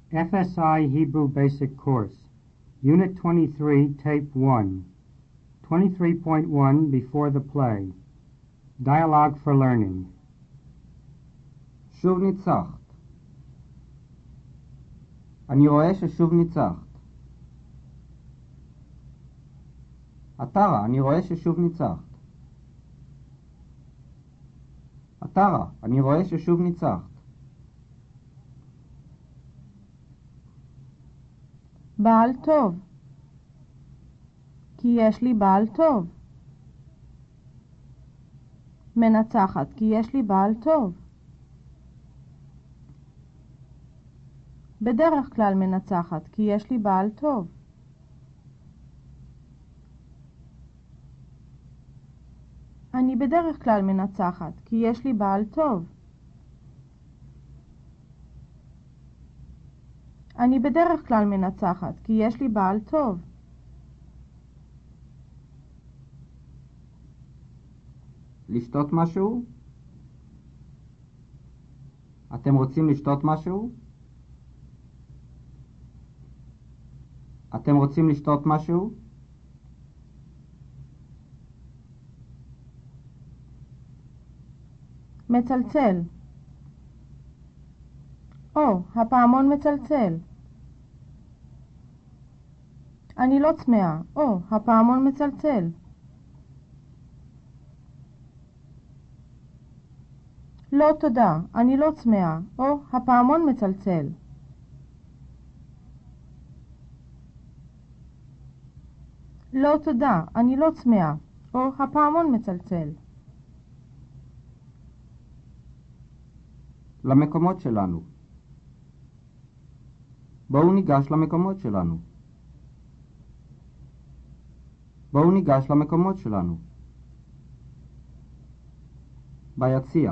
FSI Hebrew Basic Course, Unit 23, Tape 1, 23.1 Before the Play, Dialogue for Learning. שוב ניצחת. אני רואה ששוב ניצחת. עטרה, אני רואה ששוב ניצחת. עטרה, אני רואה ששוב ניצחת. בעל טוב. כי יש לי בעל טוב. מנצחת, כי יש לי בעל טוב. בדרך כלל מנצחת, כי יש לי בעל טוב. אני בדרך כלל מנצחת, כי יש לי בעל טוב. אני בדרך כלל מנצחת, כי יש לי בעל טוב. לשתות משהו? אתם רוצים לשתות משהו? אתם רוצים לשתות משהו? מצלצל. או, הפעמון מצלצל. אני לא צמאה. או, הפעמון מצלצל. לא תודה, אני לא צמאה. או, הפעמון מצלצל. לא תודה, אני לא צמאה. או, הפעמון מצלצל. למקומות שלנו. בואו ניגש למקומות שלנו. בואו ניגש למקומות שלנו. ביציע.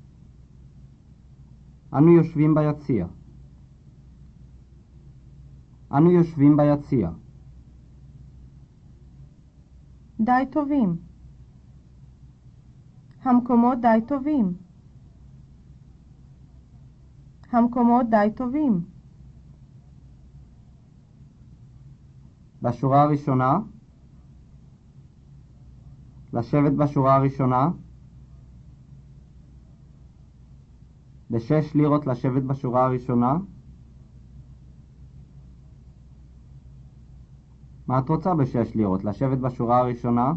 אנו יושבים ביציע. אנו יושבים ביציע. די טובים. המקומות די טובים. המקומות די טובים. בשורה הראשונה. לשבת בשורה הראשונה. ב6 לירות לשבת בשורה הראשונה. מה את רוצה ב6 לירות? לשבת בשורה הראשונה?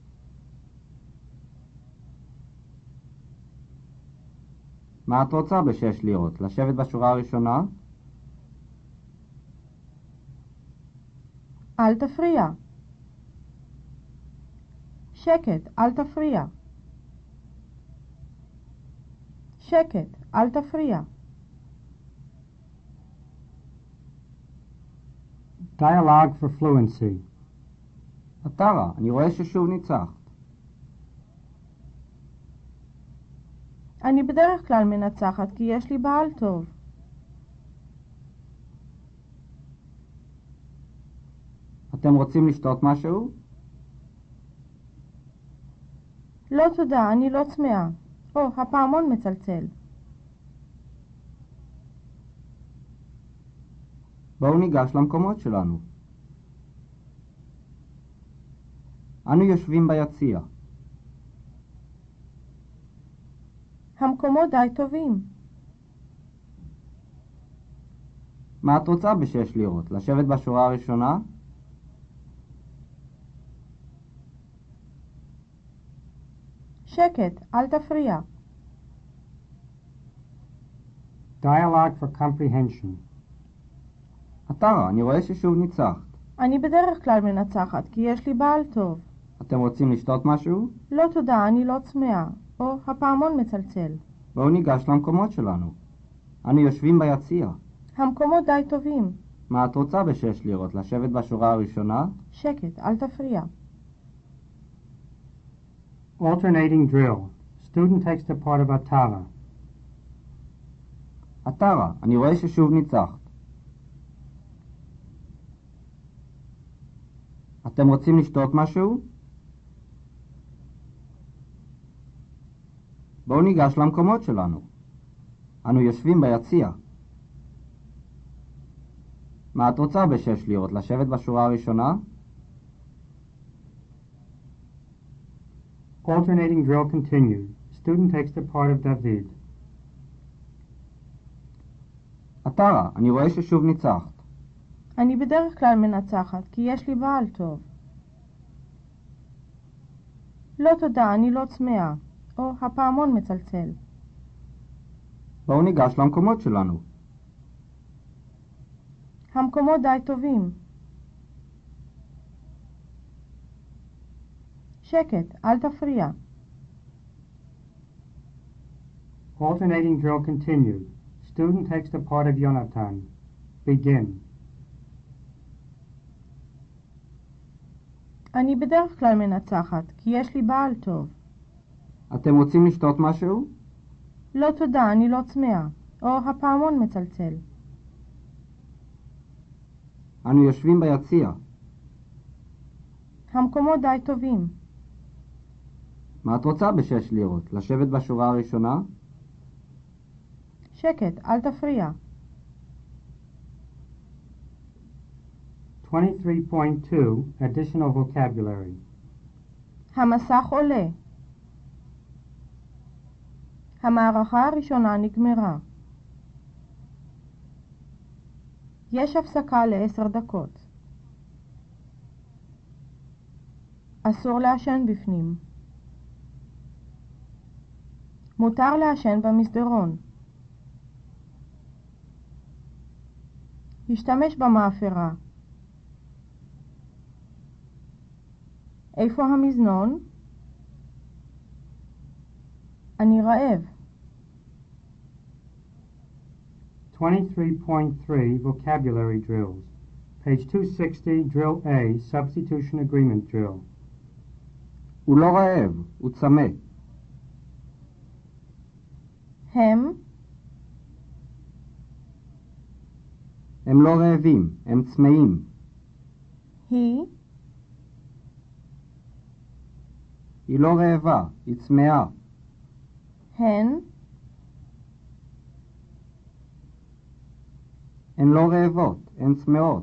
מה את רוצה ב6 לירות? לשבת בשורה הראשונה? אל תפריע. שקט, אל תפריע. שקט, אל תפריע. Dialogue for Fluency. עטרה, אני רואה ששוב ניצחת. אני בדרך כלל מנצחת, כי יש לי בעל טוב. אתם רוצים לשתות משהו? לא תודה, אני לא צמאה. או, הפעמון מצלצל. בואו ניגש למקומות שלנו. אנו יושבים ביציע. המקומות די טובים. מה את רוצה ב6 לירות? לשבת בשורה הראשונה? שקט, אל תפריע. Dialogue for Comprehension. עטרה, אני רואה ששוב ניצחת. אני בדרך כלל מנצחת, כי יש לי בעל טוב. אתם רוצים לשתות משהו? לא תודה, אני לא צמאה. או, הפעמון מצלצל. בואו ניגש למקומות שלנו. אנו יושבים ביציע. המקומות די טובים. מה את רוצה ב6 לירות? לשבת בשורה הראשונה? שקט, אל תפריע. Alternating drill. Student takes the part of Atara. עטרה, אני רואה ששוב ניצחת. אתם רוצים לשתות משהו? בואו ניגש למקומות שלנו. אנו יושבים ביציע. מה את רוצה ב6 לירות? לשבת בשורה הראשונה? Alternating drill continued. Student takes the part of David. עטרה, אני רואה ששוב ניצחת. אני בדרך כלל מנצחת, כי יש לי בעל טוב. לא תודה, אני לא צמאה. או, הפעמון מצלצל. בואו ניגש למקומות שלנו. המקומות די טובים. שקט, אל תפריע. Alternating drill continued. Student takes the part of Yonatan. Begin. אני בדרך כלל מנצחת, כי יש לי בעל טוב. אתם רוצים לשתות משהו? לא תודה, אני לא צמאה. או, הפעמון מצלצל. אנו יושבים ביציע. המקומות די טובים. מה את רוצה ב6 לירות? לשבת בשורה הראשונה? שקט, אל תפריע. 23.2 Additional vocabulary. המסך עולה. המערכה הראשונה נגמרה. יש הפסקה ל10 דקות. אסור לעשן בפנים. מותר לעשן במסדרון. השתמש במאפרה. איפה המזנון? אני רעב. 23.3 Vocabulary Drills. Page 260, Drill A, Substitution Agreement Drill. הוא לא רעב, הוא צמא. הם לא רעבים, הם צמאים. היא לא רעבה, היא צמאה. הן לא רעבות, הן צמאות.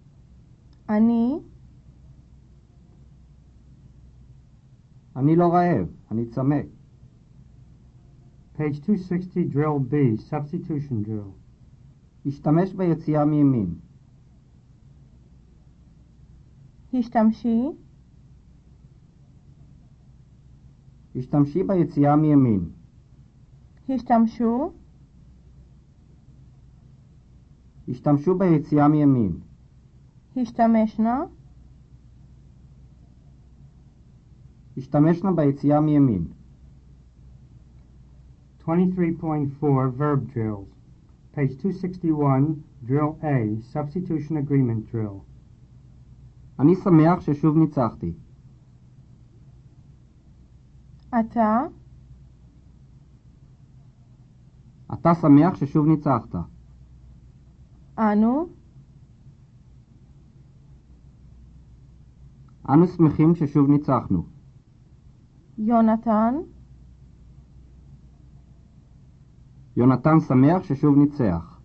אני לא רעב, אני צמא. Page 260, Drill B, Substitution Drill. השתמש ביציאה מימין. השתמשי ביציאה מימין. השתמשו ביציאה מימין. השתמשנה ביציאה מימין. 23.4 Verb Drills. Page 261, Drill A, Substitution Agreement Drill. אני שמח ששוב ניצחתי. אתה שמח ששוב ניצחת. אנו שמחים ששוב ניצחנו. יונתן שמח ששוב ניצח.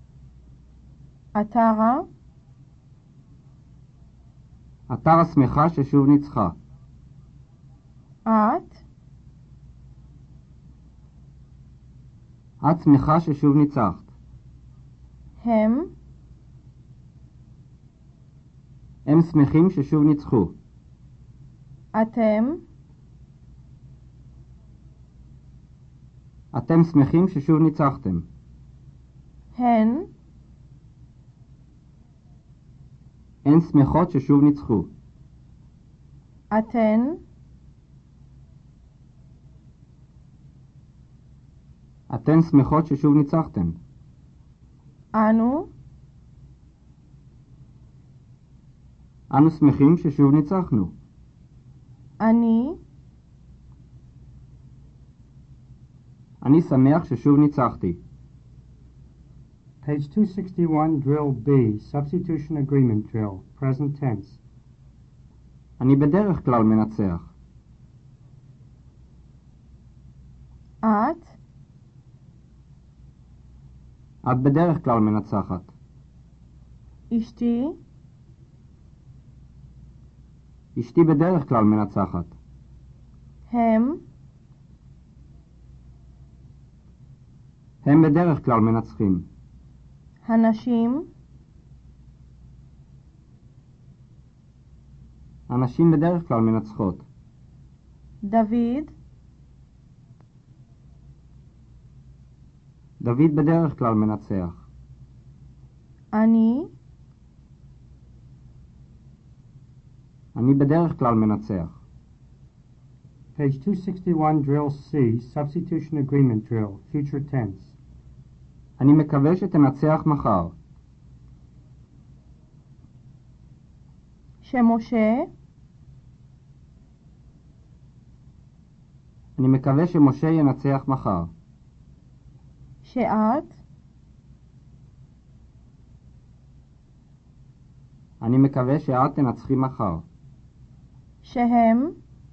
עטרה שמחה ששוב ניצחה. את שמחה ששוב ניצחת. הם שמחים ששוב ניצחו. אתם שמחים ששוב ניצחתם. הן שמחות ששוב ניצחו. אתן שמחות ששוב ניצחתם. אנו שמחים ששוב ניצחנו. אני שמח ששוב ניצחתי. Page 261, Drill B, Substitution Agreement Drill, Present Tense. אני בדרך כלל מנצח. את בדרך כלל מנצחת. אשתי, אשתי בדרך כלל מנצחת. הם בדרך כלל מנצחים. הנשים, הנשים בדרך כלל מנצחות. דוד, דוד בדרך כלל מנצח. אני בדרך כלל מנצח. Page 261, Drill C, Substitution Agreement Drill, Future Tense. אני מקווה שתנצח מחר. שמשה, אני מקווה שמשה ינצח מחר. שאת, אני מקווה שאת תנצחי מחר. שהם,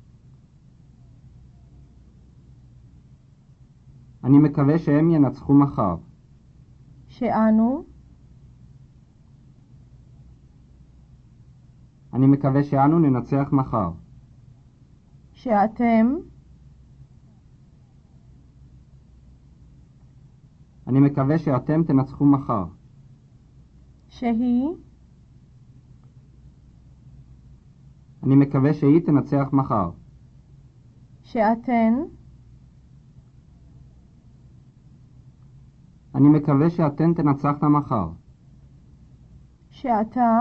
אני מקווה שהם ינצחו מחר. שאנו, אני מקווה שאנו ננצח מחר. שאתם, אני מקווה שאתם תנצחו מחר. שהיא, אני מקווה שהיא תנצח מחר. שאתן, אני מקווה שאתן תנצחנה מחר. שאתה,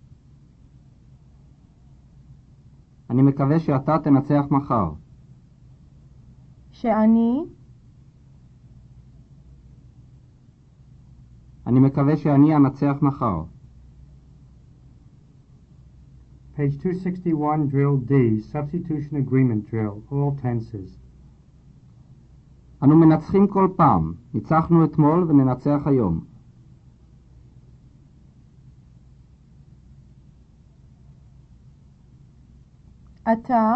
אני מקווה שאתה תנצח מחר. שאני, אני מקווה שאני אנצח מחר. Page 261, Drill D, Substitution Agreement Drill, All Tenses. אנו מנצחים כל פעם. ניצחנו אתמול וננצח היום. אתה,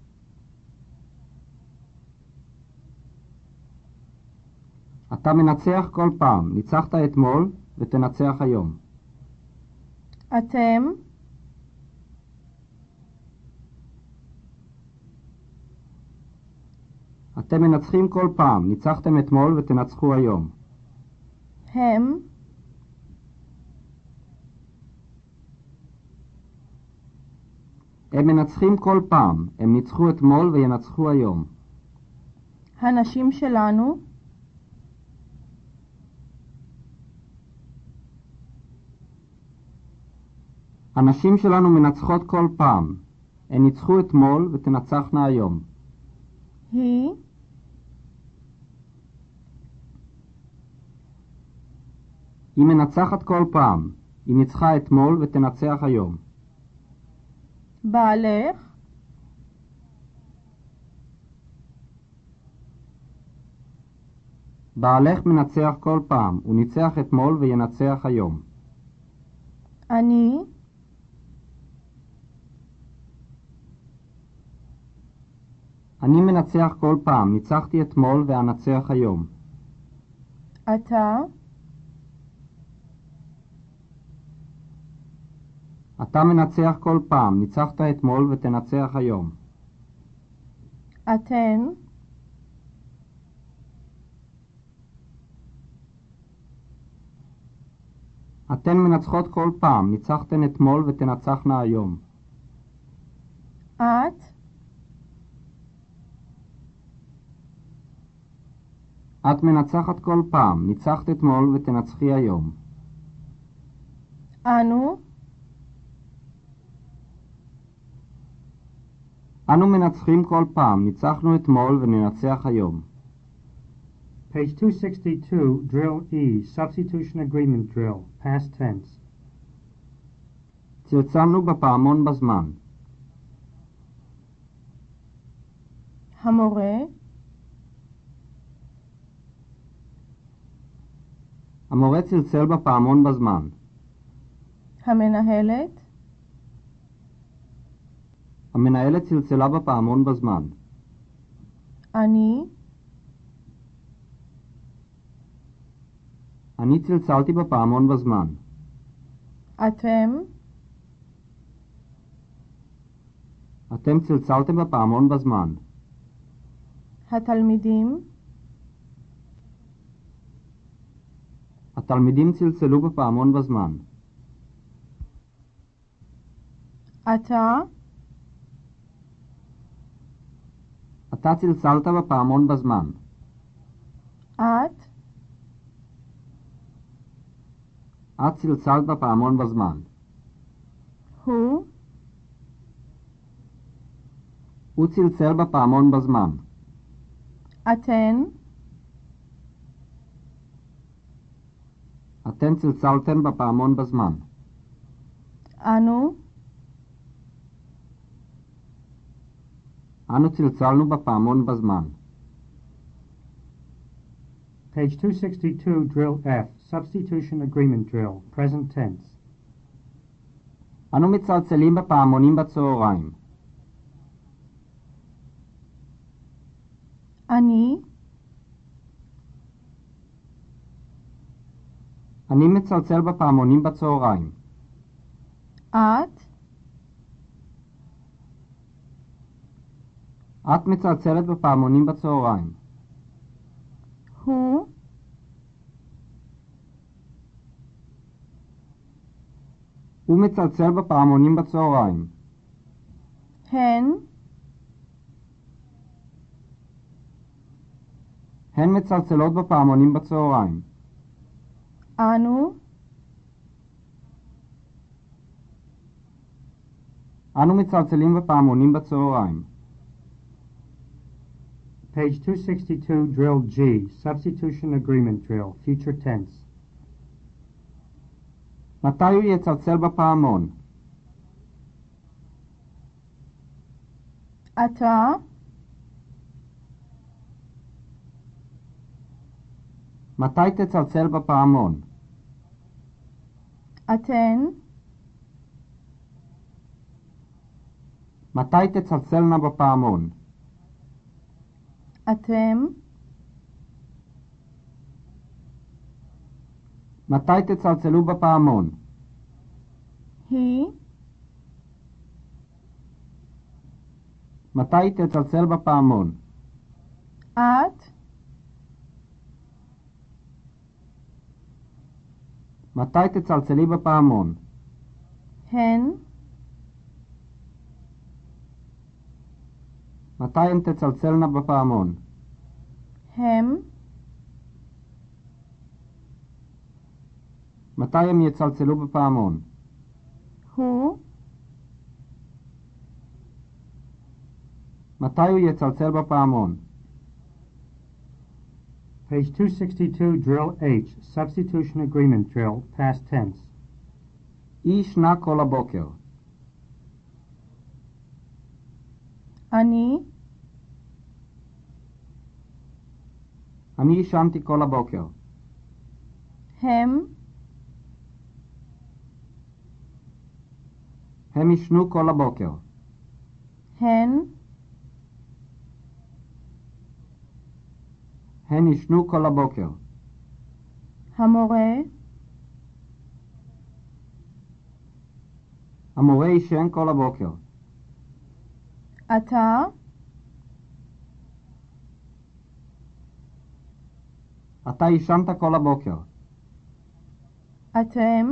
אתה מנצח כל פעם. ניצחת אתמול ותנצח היום. אתם, אתם מנצחים כל פעם. ניצחתם אתמול ותנצחו היום. הם, הם מנצחים כל פעם. הם ניצחו אתמול וינצחו היום. הנשים שלנו, הנשים שלנו מנצחות כל פעם. הן ניצחו אתמול ותנצחנה היום. היא, היא מנצחת כל פעם. היא ניצחה אתמול ותנצח היום. בעלך, בעלך מנצח כל פעם. הוא ניצח אתמול וינצח היום. אני, אני מנצח כל פעם. ניצחתי אתמול ואנצח היום. אתה, אתה מנצח כל פעם. ניצחת אתמול ותנצח היום. אתן, אתן מנצחות כל פעם. ניצחתן אתמול ותנצחנה היום. את, את מנצחת כל פעם. ניצחת אתמול ותנצחי היום. אנו, אנו מנצחים כל פעם. ניצחנו אתמול וננצח היום. Page 262, Drill E, Substitution Agreement Drill, Past Tense. צלצלנו בפעמון בזמן. המורה, המורה צלצל בפעמון בזמן. המנהלת, המנהלת צלצלה בפעמון בזמן. אני צלצלתי בפעמון בזמן. אתם, אתם צלצלתם בפעמון בזמן. התלמידים, התלמידים צלצלו בפעמון בזמן. אתה, אתה צלצלת בפעמון בזמן. את, את צלצלת בפעמון בזמן. הוא, הוא צלצל בפעמון בזמן. אתן, אתם צלצלתם בפעמון בזמן. אנו, אנו צלצלנו בפעמון בזמן. Page 262, Drill F, Substitution Agreement Drill, Present Tense. אנו מצלצלים בפעמונים בצהריים. אני, אני מצלצל בפעמונים בצהריים. את, את מצלצלת בפעמונים בצהריים. הוא, הוא מצלצל בפעמונים בצהריים. הן, הן מצלצלות בפעמונים בצהריים. אנו, אנו מצלצלים בפעמונים בצהריים. Page 262, Drill G, Substitution Agreement Drill, Future Tense. מתי הוא יצלצל בפעמון? אתה, מתי תצלצל בפעמון? אתן, מתי תצלצלנה בפעמון? אתם, מתי תצלצלו בפעמון? היא, מתי תצלצל בפעמון? את, מתי תצלצלי בפעמון? הן, מתי הן תצלצלנה בפעמון? הם, מתי הם יצלצלו בפעמון? הוא, מתי הוא יצלצל בפעמון? Page 262, Drill H, Substitution Agreement Drill, Past Tense. היא ישנה כל הבוקר. אני, אני ישנתי כל הבוקר. הם, הם ישנו כל הבוקר. הן, הן ישנו כל הבוקר. המורה, המורה ישן כל הבוקר. אתה, אתה ישנת כל הבוקר. אתם,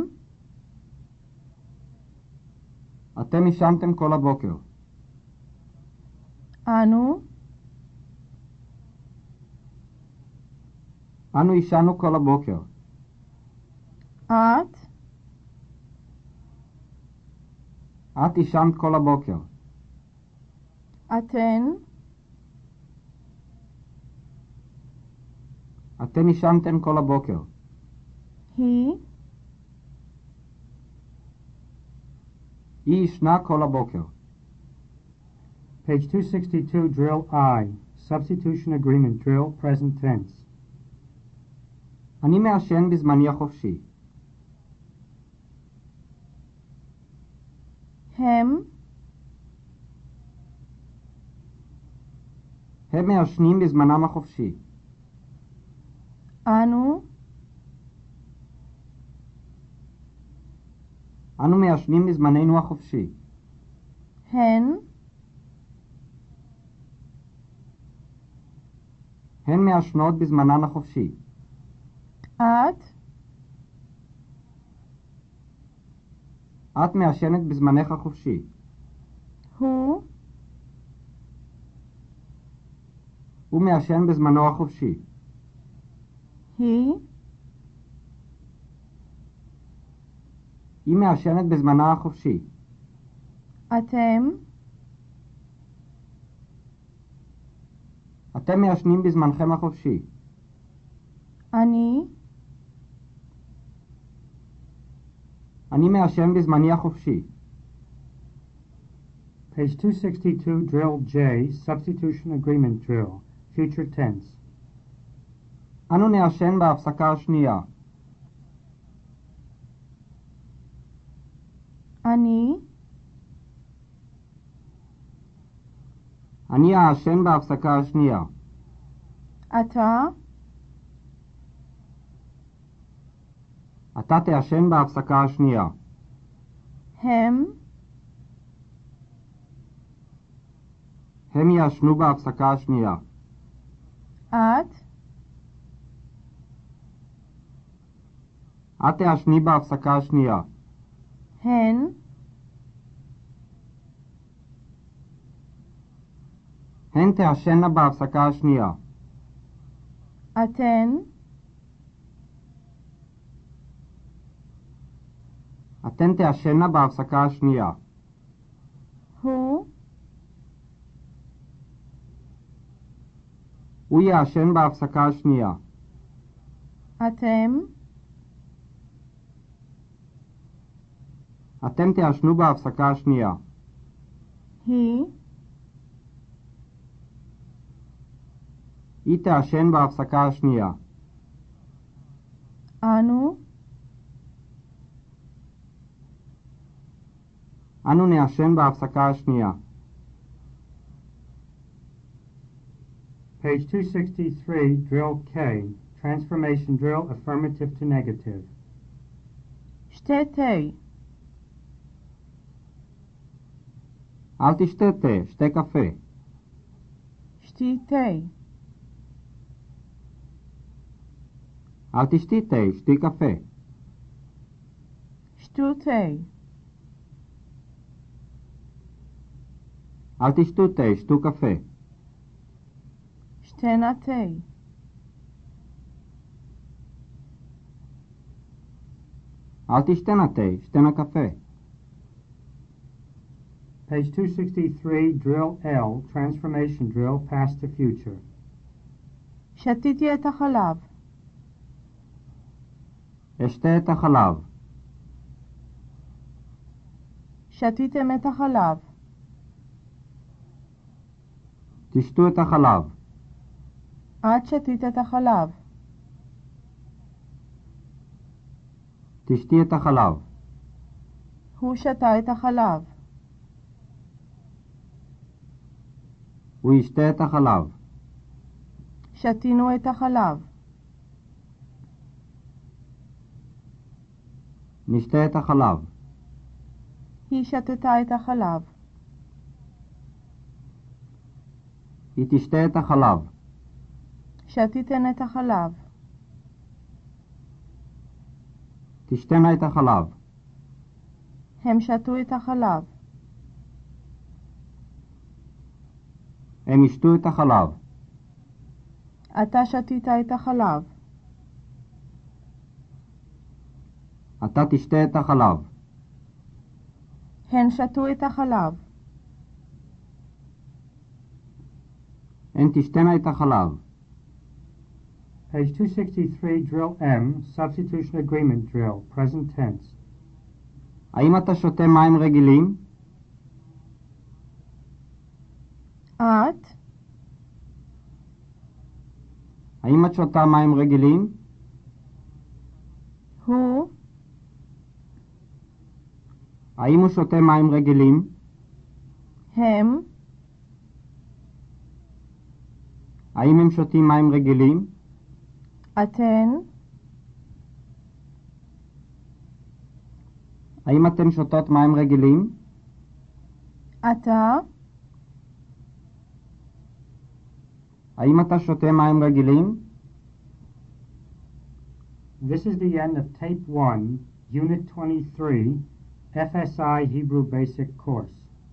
אתם ישנתם כל הבוקר. אנו, אנו ישנו כל הבוקר. את, את ישנת כל הבוקר. אתן, אתם ישנתם כל הבוקר. היא, היא ישנה כל הבוקר. Page 262, Drill I, Substitution Agreement Drill, Present Tense. אני מעשן בזמני החופשי. הם, הם מעשנים בזמנם החופשי. אנו, אנו מעשנים בזמננו החופשי. הן, הן מעשנות בזמנן החופשי. את, את מעשנת בזמנך החופשי. הוא, הוא מעשן בזמנו החופשי. היא, היא מעשנת בזמנה החופשי. אתם, אתם מעשנים בזמנכם החופשי. אני, אני מעשן בזמני החופשי. Page 262, Drill J, Substitution Agreement Drill, Future Tense. אנו נעשן בהפסקה השנייה. אני, אני אעשן בהפסקה השנייה. אתה, אתה תעשן בהפסקה השנייה. הם, הם יעשנו בהפסקה השנייה. את, את תעשני בהפסקה השנייה. הן, הן תעשנה בהפסקה השנייה. אתן, אתן תעשנה בהפסקה השנייה. הוא, הוא יעשן בהפסקה השנייה. אתם, אתם תעשנו בהפסקה השנייה. היא, היא תעשן בהפסקה השנייה. אנו, אנו נעשן בהפסקה השנייה. Page 263, Drill K, Transformation Drill, Affirmative to Negative. שתה תה, אל תשתה תה, שתה קפה. שתי תה, אל תשתי תה, שתי קפה. שתו תה, אל תשתו תה, שתו קפה. שתנה תה, אל תשתנה תה, שתנה קפה. Page 263, Drill L, Transformation Drill, Past to Future. שתיתי את החלב, אשתה את החלב. שתיתם את החלב, תשתו את החלב. את שתית את החלב, תשתי את החלב. הוא שתה את החלב, הוא ישתה את החלב. שתינו את החלב, נשתה את החלב. היא שתתה את החלב, היא תשתה את החלב. שתיתן את החלב, תשתנה את החלב. הם שתו את החלב, הם ישתו את החלב. אתה שתית את החלב, אתה תשתה את החלב. הן שתו את החלב, הן תשתנה את החלב. Page 263, Drill M, Substitution Agreement Drill, Present Tense. האם אתה שותה מים רגילים? את, האם את שותה מים רגילים? הוא, האם הוא שותה מים רגילים? הם, האם הם שותים מים רגילים? אתן, האם אתן שותות מים רגילים? אתה? האם אתה שותה מים רגילים? This is the end of Tape 1, Unit 23, FSI Hebrew Basic Course.